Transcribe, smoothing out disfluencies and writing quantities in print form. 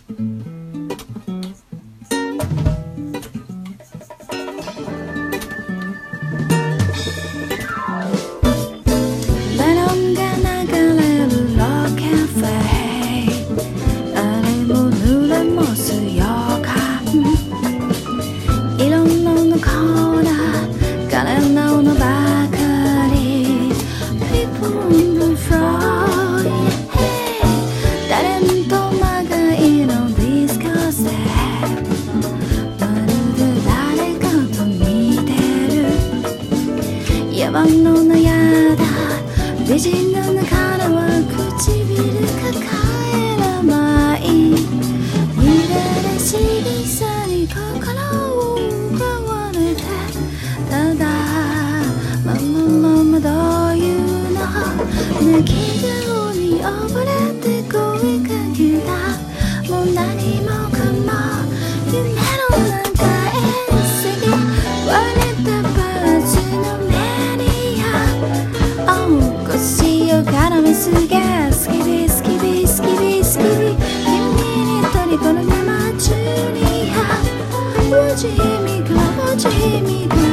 野蛮のなやだ美人の中では唇抱えらない見られしぎさに心を奪われてただママどういうの泣き顔に溺れて声かけたもう何もかも夢の中へ過ぎ割れたパーツの腰を絡めすげスキビスキビスキビスキビ君に虜の山中には落ちひみく落ちひみく